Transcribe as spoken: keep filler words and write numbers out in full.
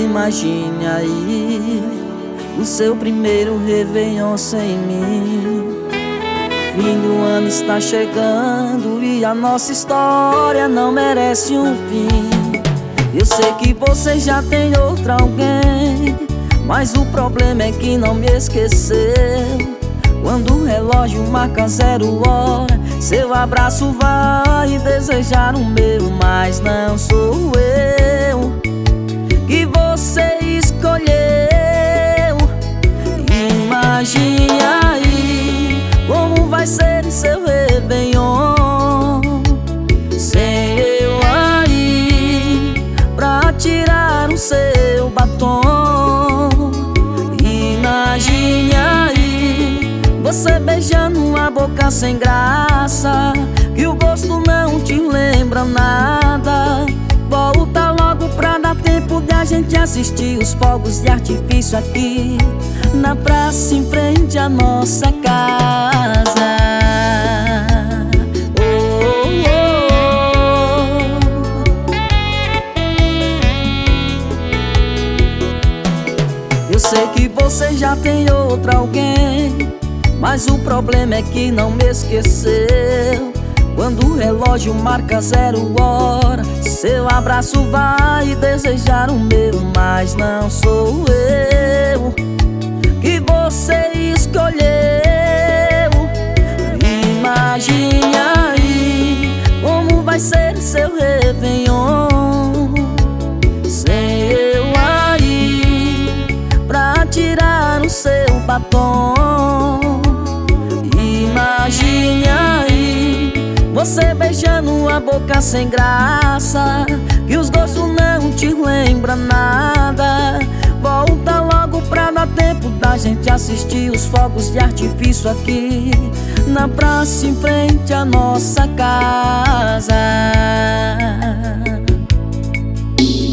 Imagine aí o seu primeiro réveillon sem mim. Fim do ano está chegando e a nossa história não merece um fim. Eu sei que você já tem outra alguém, mas o problema é que não me esqueceu. Quando o relógio marca zero hora, seu abraço vai desejar o meu, mas não sou eu que você escolheu. Imagine aí como vai ser seu réveillon sem eu aí pra tirar o seu batom. Imagine aí você beijando a boca sem graça, que o gosto não te lembra nada. Volta logo pra dar tempo de a gente assistir os fogos de artifício aqui na praça em frente à nossa casa. Oh, oh, oh. Eu sei que você já tem outra alguém, mas o problema é que não me esqueceu. Quando o relógio marca zero hora, seu abraço vai desejar o meu, mas não sou eu que você escolheu. Imagine aí como vai ser seu réveillon sem eu aí pra tirar o seu batom. Imagine aí você beijando a boca sem graça, que os gostos não te lembram nada. Volta logo pra dar tempo da gente assistir os fogos de artifício aqui na praça em frente à nossa casa.